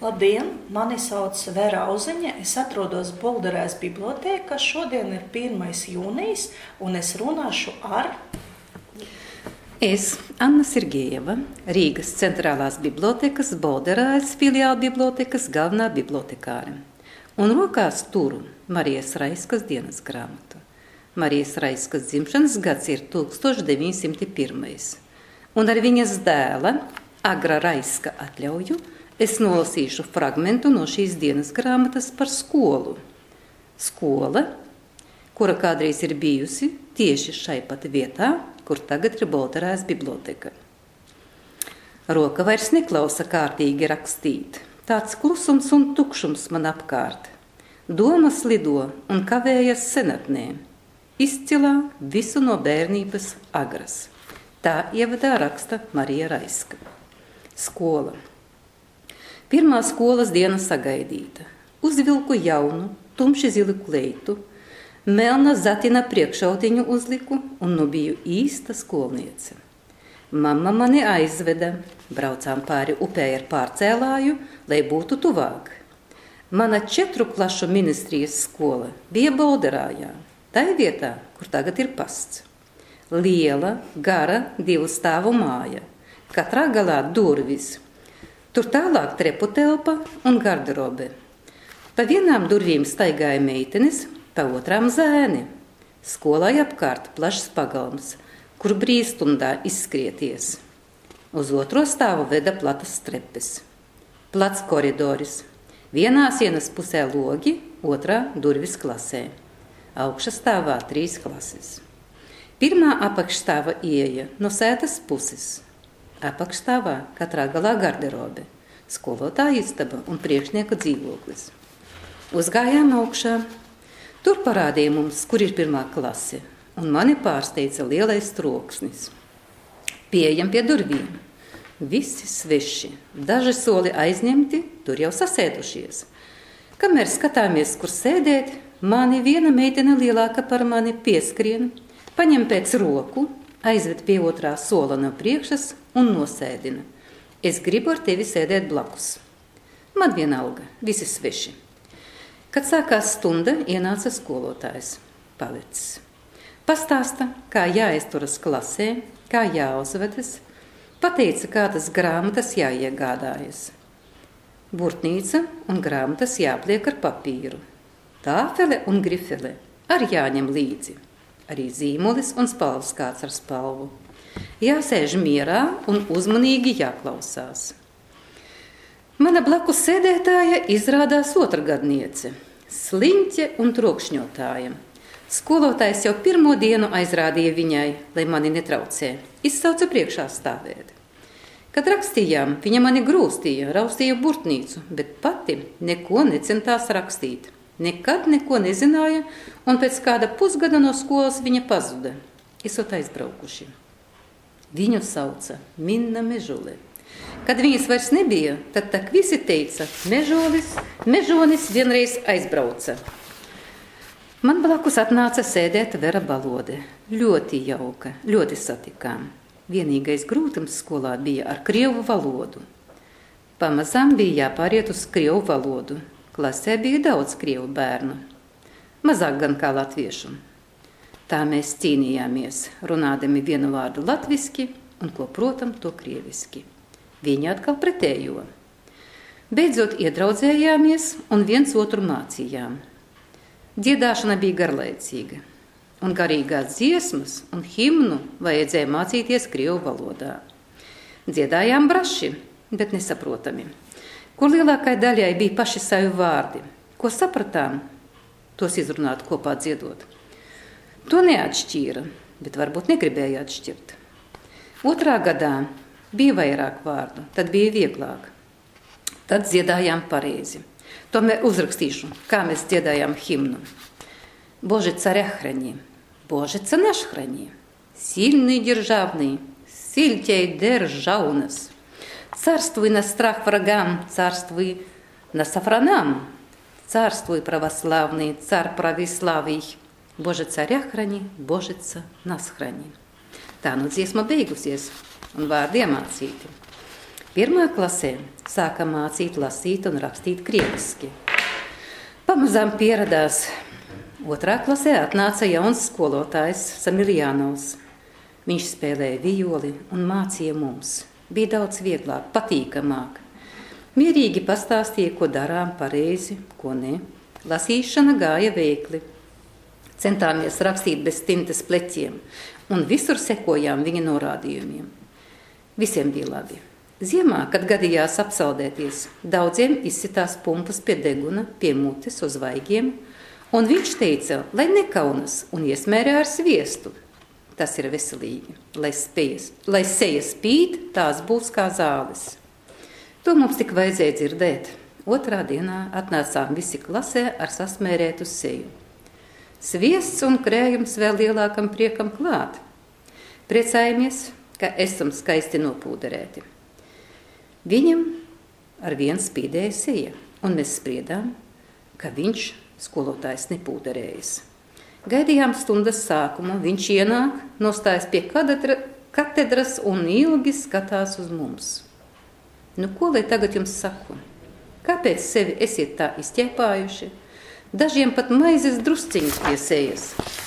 Labdien, mani sauc Vera Auziņa, es atrodos Bolderēs bibliotēkā, šodien ir 1. jūnijas, un es runāšu ar... Es, Anna Sirgejeva, Rīgas centrālās bibliotēkas Bolderēs filiāla bibliotēkas galvenā bibliotekāre, un rokās turu Marijas Raiskas dienas grāmatu. Marijas Raiskas dzimšanas gads ir 1901, un ar viņas dēla, Agra Raiska atļauju, es nolasīšu fragmentu no šīs dienas grāmatas par skolu. Skola, kura kādreiz ir bijusi tieši šai pat vietā, kur tagad ir Bolderēs biblioteka. Roka vairs neklausa kārtīgi rakstīt. Tāds klusums un tukšums man apkārt. Domas lido un kavējas senatnē. Izcilā visu no bērnības Agras. Tā ievadā raksta Marija Raiska. Skola. Pirmā skolas diena sagaidīta. Uzvilku jaunu, tumši zilu kleitu, melna zatina priekšautiņu uzliku un nu biju īsta skolniece. Mamma mani aizveda, braucām pāri upē ar pārcēlāju, lai būtu tuvāk. Mana 4 klašu ministrijas skola bija Bolderājā, tai vietā, kur tagad ir pasts. Liela, gara 2 stāvu māja, katrā galā durvis. Tur tālāk trepu telpa un garderobe. Pa vienām durvīm staigāja meitenes, pa otrām zēni. Skolai apkārt plašs pagalms, kur brīvstundā izskrieties. Uz otro stāvu veda platas trepes. Plats koridoris. Vienā sienas pusē logi, otrā durvis klasē. Augša stāvā 3 klases. Pirmā apakšstāva ieeja no sētas puses. Apakšstāvā katrā galā garderobe, skolotāja istaba un priekšnieka dzīvoklis. Uzgājām augšā. Tur parādīja mums, kur ir 1. klase, un mani pārsteidza lielais troksnis. Pieejam pie durvīm. Visi sveši, daži soli aizņemti, tur jau sasēdušies. Kamēr skatāmies, kur sēdēt, mani viena meitene lielāka par mani pieskrien, paņem pēc roku, aizved pie otrā sola no priekšas un nosēdina. Es gribu ar tevi sēdēt blakus. Man vienalga, visi sveši. Kad sākās stunda, ienāca skolotājs, palicis. Pastāsta, kā jāizturas klasē, kā jāuzvedas, pateica, kā tas grāmatas jāiegādājas. Burtnīca un grāmatas jāpliek ar papīru. Tāfele un grifele arī jāņem līdzi. Arī zīmolis un spalvas kāds ar spalvu. Jāsēž mierā un uzmanīgi jāklausās. Mana blakus sēdētāja izrādās otrgadniece, sliņķe un trokšņotāja. Skolotājs jau 1. dienu aizrādīja viņai, lai mani netraucē, izsauca priekšā stāvēt. Kad rakstījām, viņa mani grūstīja, raustīja burtnīcu, bet pati neko necentās rakstīt. Nekad neko nezināja, un pēc kāda pusgada no skolas viņa pazuda. Esot aizbraukuši. Viņu sauca Minna Mežule. Kad viņas vairs nebija, tad tak visi teica, Mežonis vienreiz aizbrauca. Man blakus atnāca sēdēt Vera Balode. Ļoti jauka, ļoti satikām. Vienīgais grūtums skolā bija ar krievu valodu. Pamazām bija jāpāriet uz krievu valodu. Klasē bija daudz krievu bērnu, mazāk gan kā latviešu. Tā mēs cīnījāmies, runādami vienu vārdu latviski un ko protam to krieviski. Viņi atkal pretējo. Beidzot iedraudzējāmies un viens otru mācījām. Dziedāšana bija garlaicīga, un garīgās dziesmas un himnu vajadzēja mācīties krievu valodā. Dziedājām braši, bet nesaprotami. Kur lielākai daļai bija paši savi vārdi. Ko sapratām, tos izrunāt kopā dziedot. To neatšķīra, bet varbūt negribēja atšķirt. 2. gadā bija vairāk vārdu, tad bija vieglāk. Tad dziedājām pareizi. Tomēr uzrakstīšu, kā mēs dziedājām himnu. Боже, царя храни, Боже, наш храни, сильный державный, сильтей держа у нас. Царствуй на страх врагам, царствуй на сафранам, царствуй православный, царь православий, Боже, царя храни, Божица нас храни. Tā nu dziesma beigusies un vārdi iemācīti. Pirmā klasē sāka mācīt lasīt un rakstīt krieviski. Pamazām pieradās. Otrā klasē atnāca jauns skolotājs Samiljanovs. Viņš spēlēja violi un mācīja mums. Bija daudz vieglāk, patīkamāk. Mierīgi pastāstīja, ko darām pareizi, ko ne. Lasīšana gāja veikli. Centāmies rakstīt bez tintes pleķiem un visur sekojām viņa norādījumiem. Visiem bija labi. Ziemā, kad gadījās apsaldēties, daudziem izsitās pumpas pie deguna, pie mutes uz vaigiem, un viņš teica, lai nekaunas un iesmērē ar sviestu. Tas ir veselīgi. Lai seja spīd, tās būs kā zāles. To mums tik vajadzēja dzirdēt. Otrā dienā atnācām visi klasē ar sasmērētu seju. Sviests un krējums vēl lielākam priekam klāt. Priecājamies, ka esam skaisti nopūderēti. Viņam ar vien spīdēja seja, un mēs spriedām, ka viņš skolotājs nepūderējas. Gaidījām stundas sākumu, viņš ienāk, nostājas pie katedras un ilgi skatās uz mums. Nu, ko lai tagad jums saku? Kāpēc sevi esiet tā izķēpājuši? Dažiem pat maizes drusciņus pie sejas.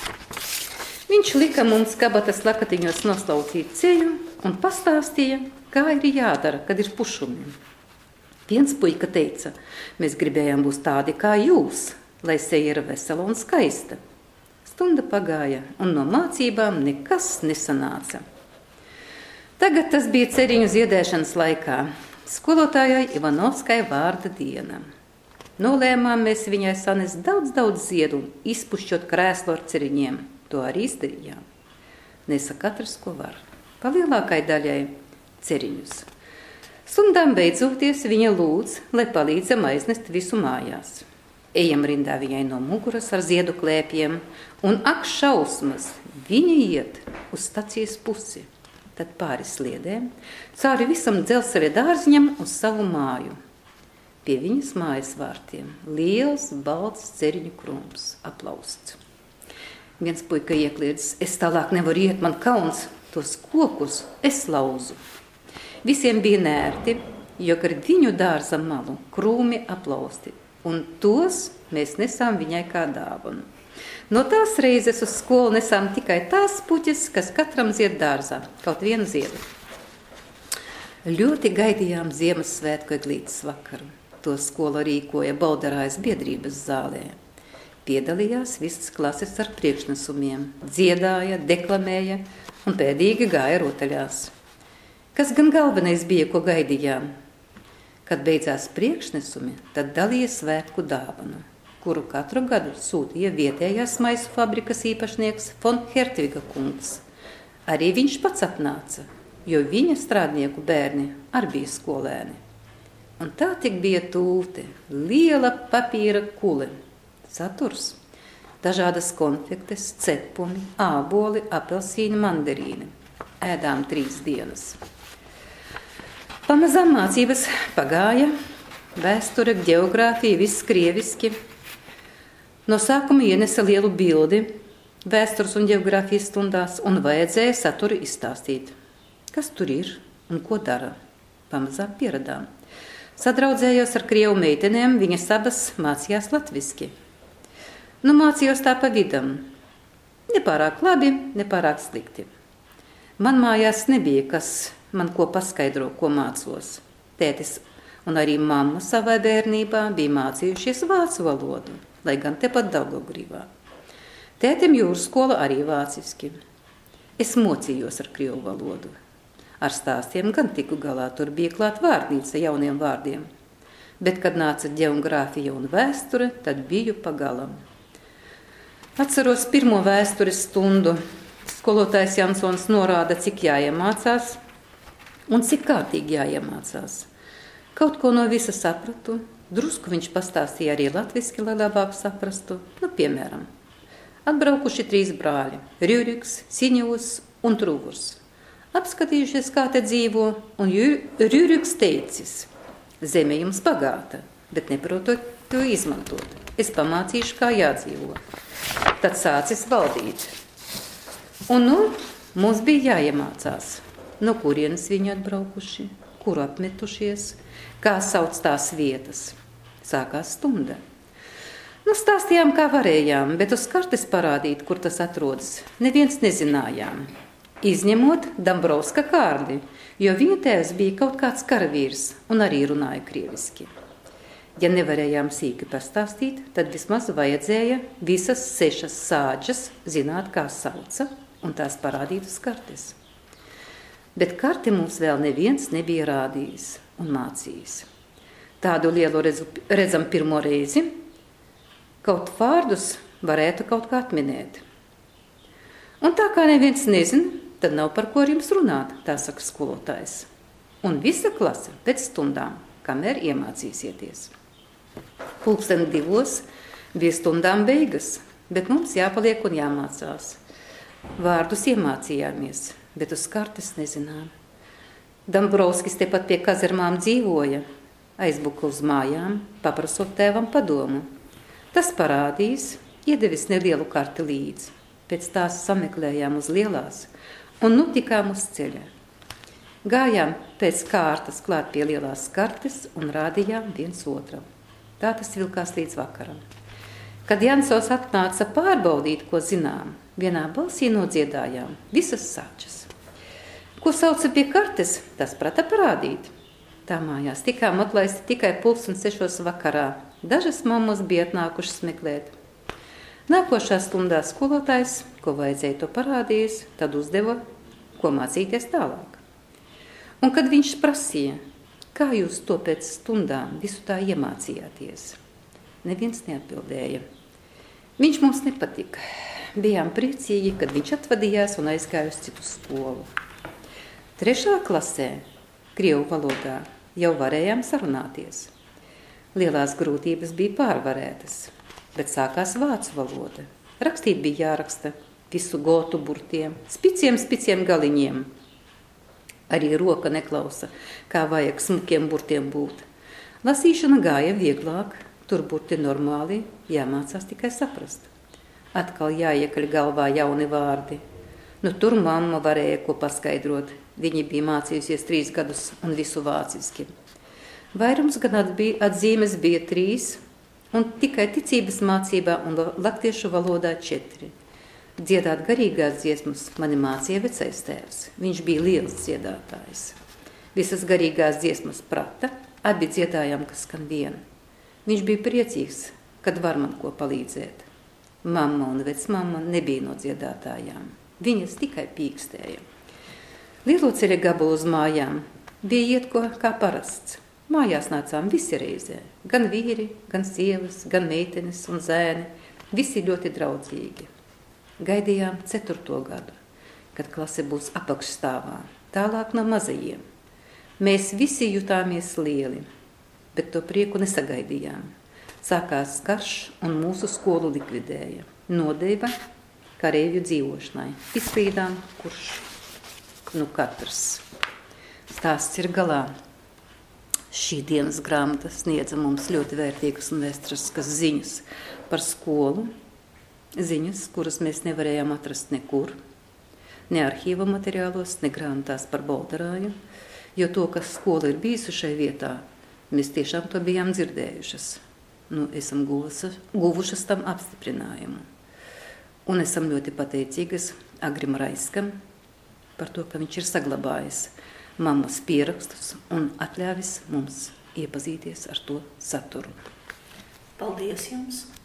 Viņš lika mums kabatas lakatiņos noslaucīt ceļu un pastāstīja, kā ir jādara, kad ir pušumi. Viens puika teica, mēs gribējām būt tādi kā jūs, lai seja ir vesela un skaista. Stunda pagāja, un no mācībām nekas nesanāca. Tagad tas bija ceriņu ziedēšanas laikā. Skolotājai Ivanovskai vārda diena. Nolēmām mēs viņai sanest daudz ziedu un izpušķot krēslu ar ceriņiem. To arī izdarījām. Nesa katrs, ko var. Pa lielākai daļai ceriņus. Stundām beidzoties viņa lūdz, lai palīdzam aiznest visu mājās. Ejam rindā viņai no muguras ar ziedu klēpiem, un ak šausmas, viņa iet uz stacijas pusi. Tad pāri sliedēm, cauri visam dzelzceļa dārziņam uz savu māju. Pie viņas mājas vārtiem liels, balts ceriņu krūms, aplausts. Viens puika iekliedz, es tālāk nevaru iet, man kauns, tos kokus es lauzu. Visiem bija nērti, jo gar viņu dārza malu krūmi aplausti, un tos mēs nesām viņai kā dāvanu. No tās reizes uz skolu nesām tikai tās puķes, kas katram zied dārzā, kaut vienu ziedu. Ļoti gaidījām Ziemassvētku eglītes vakaru. To skola rīkoja Bolderājas biedrības zālē. Piedalījās visas klases ar priekšnesumiem, dziedāja, deklamēja un pēdīgi gāja rotaļās. Kas gan galvenais bija, ko gaidījām? Kad beidzās priekšnesumi, tad dalīja svētku dāvanu, kuru katru gadu sūtīja vietējās maisu fabrikas īpašnieks von Hertviga kungs. Arī viņš pats atnāca, jo viņa strādnieku bērni arī bija skolēni. Un tā tik bija tūte, liela papīra kule, saturs, dažādas konfektes, cepumi, āboli, apelsīni, mandarīni. Ēdām 3 dienas. Pamazām mācības pagāja, vēsture, geogrāfija, viss krieviski. No sākuma ienesa lielu bildi vēstures un geogrāfijas stundās un vajadzēja saturu izstāstīt. Kas tur ir un ko dara? Pamazām pieradām. Sadraudzējos ar krievu meitenēm, viņas abas mācījās latviski. Nu, mācījos tā pa vidam. Nepārāk labi, nepārāk slikti. Man mājās nebija, kas man ko paskaidro, ko mācos. Tētis un arī mamma savā bērnībā bija mācījušies vācu valodu, lai gan tepat Daugavgrīvā. Tētim jūrskola arī vāciski. Es mocījos ar krievu valodu. Ar stāstiem gan tiku galā, tur bija klāt vārdnīca jauniem vārdiem. Bet, kad nāca geogrāfija un vēsture, tad biju pagalam. Atceros pirmo vēstures stundu. Skolotājs Jansons norāda, cik jāiemācās un cik kārtīgi jāiemācās. Kaut ko no visa sapratu, drusku viņš pastāstīja arī latviski, lai labāk saprastu. Nu, piemēram, atbraukuši 3 brāļi – Rjuriks, Siņevs un Truvurs. Apskatījušies, kā te dzīvo, un Rjuriks teicis – zeme jums bagāta, bet neprotot to izmantot. Es pamācīšu, kā jādzīvo. Tad sācis valdīt. Un nu, mums bija jāiemācās, no kurienes viņi atbraukuši, kuru apmetušies, kā sauc tās vietas. Sākās stunda. Stāstījām, kā varējām, bet uz kartes parādīt, kur tas atrodas, neviens nezinājām. Izņemot Dambrovska Kārli, jo viņa tēvs bija kaut kāds karavīrs un arī runāja krieviski. Ja nevarējām sīki pastāstīt, tad vismaz vajadzēja visas 6 sāģas zināt, kā sauca, un tās parādīt uz kartes. Bet karti mums vēl neviens nebija rādījis un mācījis. Tādu lielu redzam pirmo reizi, kaut vārdus varētu kaut kā atminēt. Un tā kā neviens nezina, tad nav par ko ar jums runāt, tā saka skolotājs. Un visa klase pēc stundām, kamēr iemācīsieties. 2:00 bija stundām beigas, bet mums jāpaliek un jāmācās. Vārdus iemācījāmies, bet uz kartes nezinām. Dambrovskis tepat pie kazarmām dzīvoja, aizbuka uz mājām, paprasot tēvam padomu. Tas parādījis, iedevis nelielu karti līdzi. Pēc tās sameklējām uz lielās un tikām uz ceļa. Gājām pēc kārtas klāt pie lielās kartes un rādījām viens otram. Tā tas vilkās līdz vakaram. Kad Jansovs atnāca pārbaudīt, ko zinām, vienā balsī nodziedājām visas sāčas. Ko sauca pie kartes, tas prata parādīt. Tā mājās tikām atlaisti tikai 6:30 vakarā. Dažas mammas bija atnākušas meklēt. Nākošā stundā skolotājs, ko vajadzēja to parādījis, tad uzdeva, ko mācīties tālāk. Un kad viņš prasīja, kā jūs to pēc stundām visu tā iemācījāties, neviens neatbildēja. Viņš mums nepatika. Bijām priecīgi, kad viņš atvadījās un aizgāja uz citu skolu. 3. klasē, krievu valodā, jau varējām sarunāties. Lielās grūtības bija pārvarētas, bet sākās vācu valoda. Rakstīt bija jāraksta visu gotu burtiem, spiciem galiņiem. Arī roka neklausa, kā vajag smukiem burtiem būt. Lasīšana gāja vieglāk, tur burti normāli, jāmācās tikai saprast. Atkal jāiekaļ galvā jauni vārdi. Tur mamma varēja ko paskaidrot. Viņa bija mācījusies 3 gadus un visu vāciski. Vairums gan atzīmes bija 3, un tikai ticības mācībā un latviešu valodā 4. Dziedāt garīgās dziesmas mani mācīja vecais tēvs. Viņš bija liels dziedātājs. Visas garīgās dziesmas prata, abi dziedājām, kas skan viena. Viņš bija priecīgs, kad var man ko palīdzēt. Mamma un vecmamma nebija no dziedātājām. Viņas tikai pīkstēja. Lielo ceļa gabalu uz mājām bija iet kā parasts. Mājās nācām visi reizē. Gan vīri, gan sievas, gan meitenes un zēni. Visi ļoti draudzīgi. Gaidījām 4. gadu, kad klase būs apakšstāvā, tālāk no mazajiem. Mēs visi jutāmies lieli, bet to prieku nesagaidījām. Sākās karš un mūsu skolu likvidēja. Nodeva kareivju dzīvošanai. Izslīdām, kurš, katrs. Stāsts ir galā. Šī dienas grāmata sniedza mums ļoti vērtīgas un vēsturiskas ziņas par skolu. Ziņas, kuras mēs nevarējām atrast nekur, ne arhīva materiālos, ne grāmatās par Bolderāju, jo to, kas skola ir bijusi šai vietā, mēs tiešām to bijām dzirdējušas. Esam guvušas tam apstiprinājumu. Un esam ļoti pateicīgas Agrim Raiskam par to, ka viņš ir saglabājis mammas pierakstus un atļāvis mums iepazīties ar to saturu. Paldies jums!